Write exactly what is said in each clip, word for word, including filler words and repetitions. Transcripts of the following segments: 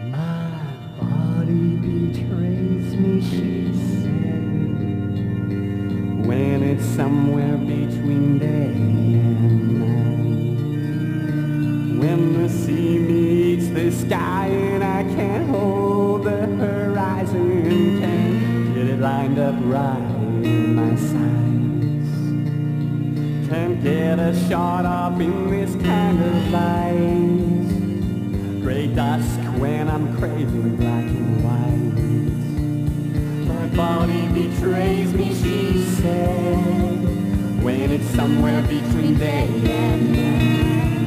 My body betrays me, she said, when it's somewhere between day and night. When the sea meets the sky and I can't hold the horizon, can't get it lined up right in my sights. Can't get a shot off in this kind of light. Gray dusk when I'm craving black and white. My body betrays me, she said, when it's somewhere between day and night.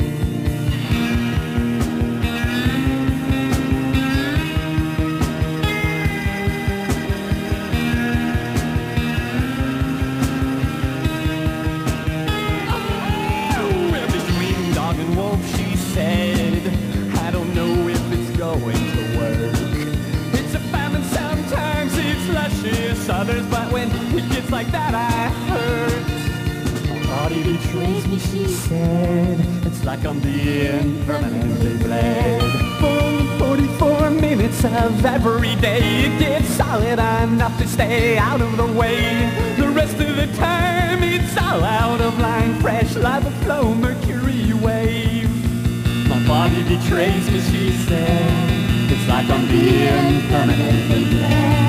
Others, but when it gets like that I hurt. My body betrays me, she said, it's like I'm being permanently bled. For forty-four minutes of every day, it gets solid enough to stay out of the way. The rest of the time it's all out of line, fresh lava flow, mercury wave. My body betrays me, she said, it's like I'm being permanently bled.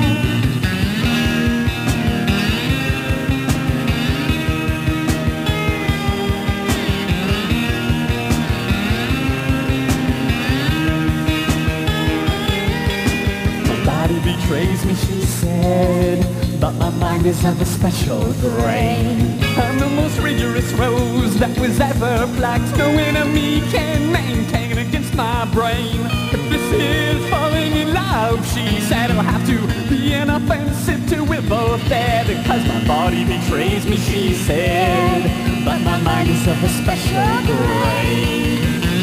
Betrays me, she said, but my mind is of a special grain. I'm the most rigorous rose that was ever plucked. No enemy can maintain against my brain. If this is falling in love, she said, it'll have to be an offensive till we're both dead. Because my body betrays me, she said, but my mind is of a special grain.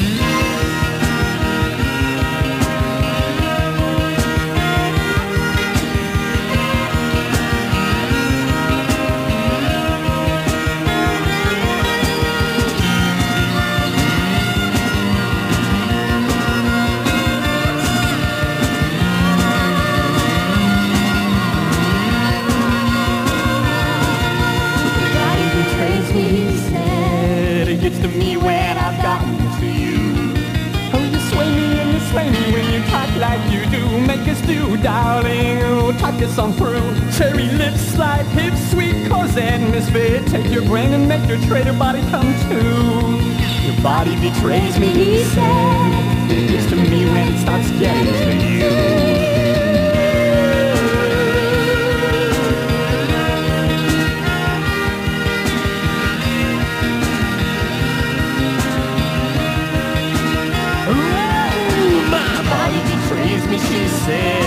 To me when I've gotten to you. Oh, you sway me and you sway me when you talk like you do. Make us do, darling, oh, talk us on through. Cherry lips, slide hips, sweet corset misfit. Take your brain and make your traitor body come to. Your body betrays me, he said. It gets to me when it starts getting to you. She said